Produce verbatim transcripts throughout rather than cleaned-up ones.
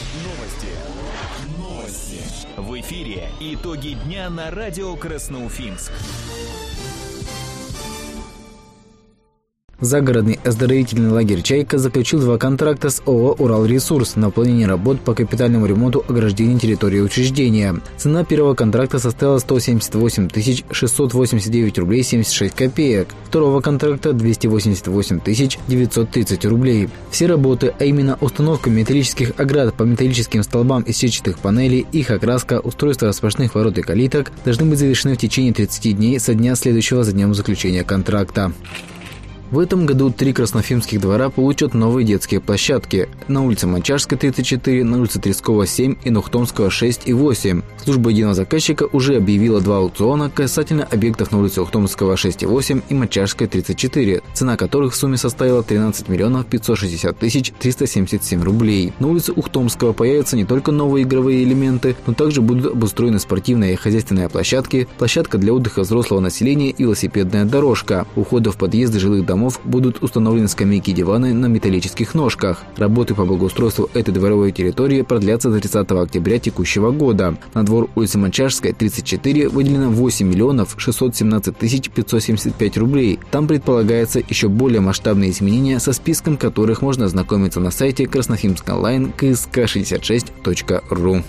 Новости. Новости. В эфире итоги дня на радио Красноуфимск. Загородный оздоровительный лагерь «Чайка» заключил два контракта с ООО «Уралресурс» на выполнение работ по капитальному ремонту ограждений территории учреждения. Цена первого контракта составила сто семьдесят восемь тысяч шестьсот восемьдесят девять рублей семьдесят шесть копеек, второго контракта – двести восемьдесят восемь тысяч девятьсот тридцать рублей. Все работы, а именно установка металлических оград по металлическим столбам из сетчатых панелей, их окраска, устройство распашных ворот и калиток, должны быть завершены в течение тридцати дней со дня, следующего за днем заключения контракта. В этом году три красноуфимских двора получат новые детские площадки. На улице Мочарской, тридцать четыре, на улице Трескова, семь и Нухтомского, шесть и восемь. Служба единого заказчика уже объявила два аукциона касательно объектов на улице Ухтомского, шесть и восемь и Мочарской, тридцать четыре, цена которых в сумме составила тринадцать миллионов пятьсот шестьдесят тысяч триста семьдесят семь рублей. На улице Ухтомского появятся не только новые игровые элементы, но также будут обустроены спортивные и хозяйственные площадки, площадка для отдыха взрослого населения и велосипедная дорожка. У входа в подъезды жилых домов будут установлены скамейки и диваны на металлических ножках. Работы по благоустройству этой дворовой территории продлятся до тридцатого октября текущего года. На двор улицы Мочарской, тридцать четыре, выделено восемь миллионов шестьсот семнадцать тысяч пятьсот семьдесят пять рублей. Там предполагается еще более масштабные изменения, со списком которых можно ознакомиться на сайте Красноуфимск онлайн ка эс ка шестьдесят шесть точка ру.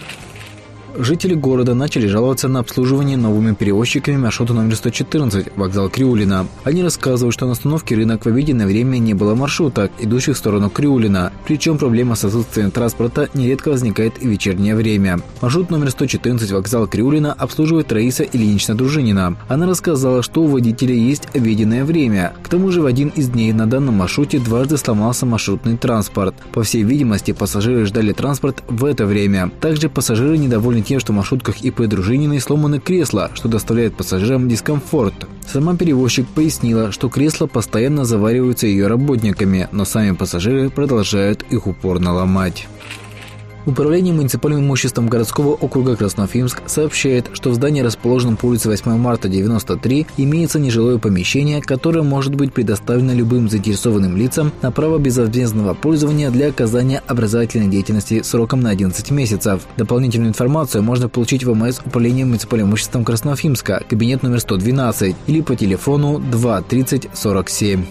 Жители города начали жаловаться на обслуживание новыми перевозчиками маршрута номер сто четырнадцать, вокзал Криулина. Они рассказывают, что на остановке «Рынок» в обеденное время не было маршруток, идущих в сторону Криулина. Причем проблема с отсутствием транспорта нередко возникает и в вечернее время. Маршрут номер сто четырнадцать, вокзал Криулина, обслуживает Раиса Ильинична Дружинина. Она рассказала, что у водителя есть обеденное время. К тому же в один из дней на данном маршруте дважды сломался маршрутный транспорт. По всей видимости, пассажиры ждали транспорт в это время. Также пассажиры недовольны тем, что в маршрутках ИП Дружининой сломаны кресла, что доставляет пассажирам дискомфорт. Сама перевозчик пояснила, что кресла постоянно завариваются ее работниками, но сами пассажиры продолжают их упорно ломать. Управление муниципальным имуществом городского округа Красноуфимск сообщает, что в здании, расположенном по улице восьмого марта, девяносто три, имеется нежилое помещение, которое может быть предоставлено любым заинтересованным лицам на право безвозмездного пользования для оказания образовательной деятельности сроком на одиннадцать месяцев. Дополнительную информацию можно получить в МС Управления муниципальным имуществом Красноуфимска, кабинет номер сто двенадцать, или по телефону два тридцать сорок семь.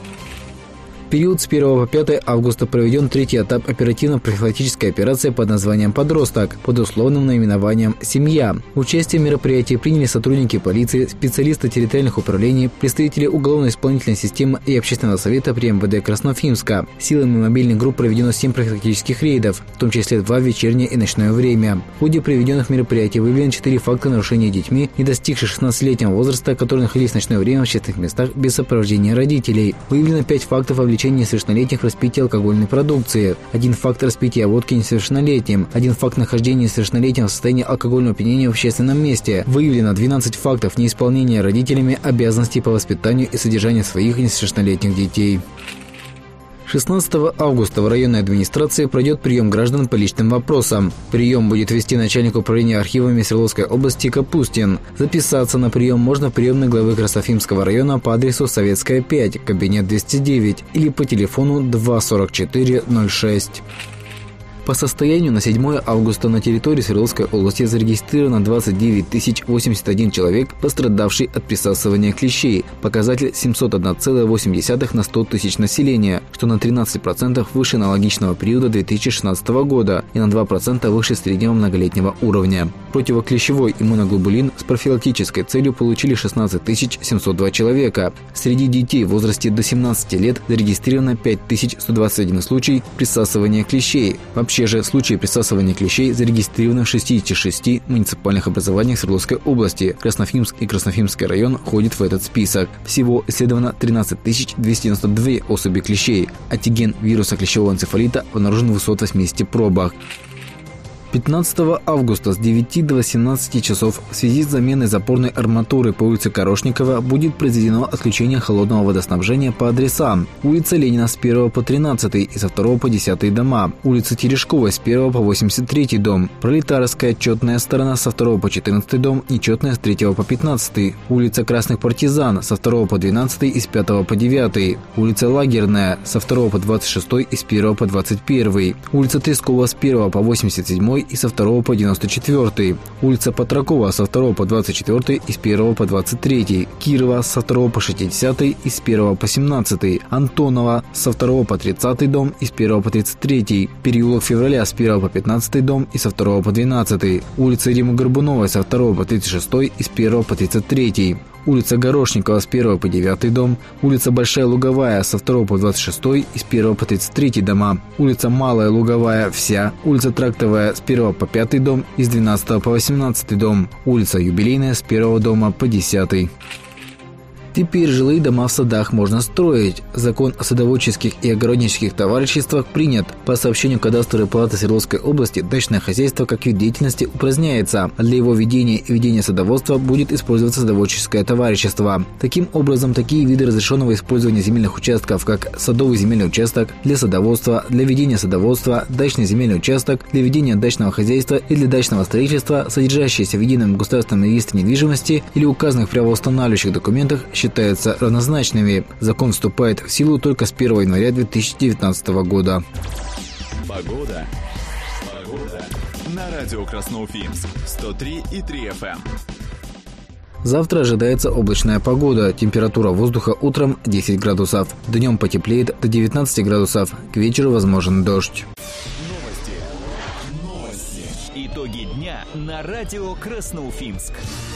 В период с первого по пятое августа проведен третий этап оперативно-профилактической операции под названием «Подросток» под условным наименованием «Семья». Участие в мероприятии приняли сотрудники полиции, специалисты территориальных управлений, представители уголовно-исполнительной системы и общественного совета при эм вэ дэ Красноуфимска. Силами мобильных групп проведено семь профилактических рейдов, в том числе два в вечернее и ночное время. В ходе проведенных мероприятий выявлено четыре факта нарушения детьми, не достигших шестнадцатилетнего возраста, которые находились в ночное время в общественных местах без сопровождения родителей. Выявлено пять фактов вовлечения несовершеннолетних в распитие алкогольной продукции, один факт распития водки несовершеннолетним, один факт нахождения несовершеннолетнего в состоянии алкогольного опьянения в общественном месте. Выявлено двенадцать фактов неисполнения родителями обязанностей по воспитанию и содержанию своих несовершеннолетних детей. шестнадцатого августа в районной администрации пройдет прием граждан по личным вопросам. Прием будет вести начальник управления архивами Свердловской области Капустин. Записаться на прием можно в приемной главы Красноуфимского района по адресу Советская, пять, кабинет двести девять, или по телефону два сорок четыре ноль шесть. По состоянию на седьмое августа на территории Свердловской области зарегистрировано двадцать девять тысяч восемьдесят один человек, пострадавший от присасывания клещей. Показатель семьсот одна целая восемь десятых на сто тысяч населения, что на тринадцать процентов выше аналогичного периода две тысячи шестнадцатого года и на два процента выше среднего многолетнего уровня. Противоклещевой иммуноглобулин с профилактической целью получили шестнадцать тысяч семьсот два человека. Среди детей в возрасте до семнадцати лет зарегистрировано пять тысяч сто двадцать один случай присасывания клещей. Вообще же случаи присасывания клещей зарегистрированы в шестидесяти шести муниципальных образованиях Свердловской области. Красноуфимск и Красноуфимский район входят в этот список. Всего исследовано тринадцать тысяч двести девяносто две особи клещей. Антиген вируса клещевого энцефалита обнаружен в двухстах восьмидесяти пробах. пятнадцатого августа с девяти до восемнадцати часов в связи с заменой запорной арматуры по улице Корошникова будет произведено отключение холодного водоснабжения по адресам: улица Ленина с первого по тринадцатый и со второго по десятый дома, улица Терешковой с первого по восемьдесят третий дом, Пролетарская четная сторона со второго по четырнадцатый дом, нечетная с третьего по пятнадцатый, улица Красных Партизан со второго по двенадцатый и с пятого по девятый, улица Лагерная со второго по двадцать шестой и с первого по двадцать первый, улица Трескова с первого по восемьдесят седьмой и со второго по девяносто четвёртый, улица Патракова со второго по двадцать четвёртый и с первого по двадцать третий, Кирова со второго по шестидесятый и с первого по семнадцатый, Антонова со второго по тридцатый дом и с первого по тридцать третий, переулок Февраля с первого по пятнадцатый дом и со второго по двенадцатый, улица Римы Горбуновой со второго по тридцать шестой и с первого по тридцать третий, улица Горошникова с первого по девятый дом, улица Большая Луговая со второго по двадцать шестой и с первого по тридцать третий дома, улица Малая Луговая вся, улица Трактовая с первого по пятый дом и с двенадцатого по восемнадцатый дом, улица Юбилейная с первого дома по десятый. Теперь жилые дома в садах можно строить. Закон о садоводческих и огороднических товариществах принят. По сообщению кадастровой палаты Свердловской области, дачное хозяйство как вид деятельности упраздняется, а для его ведения и ведения садоводства будет использоваться садоводческое товарищество. Таким образом, такие виды разрешенного использования земельных участков, как садовый земельный участок для садоводства, для ведения садоводства, дачный земельный участок для ведения дачного хозяйства и для дачного строительства, содержащиеся в едином государственном регистре недвижимости или указанных в правоустанавливающих документах, считаются равнозначными. Закон вступает в силу только с первого января две тысячи девятнадцатого года. Погода. Погода. На радио Красноуфимск. сто три и три эф эм. Завтра ожидается облачная погода. Температура воздуха утром десять градусов. Днем потеплеет до девятнадцати градусов. К вечеру возможен дождь. Новости. Новости. Итоги дня на радио Красноуфимск.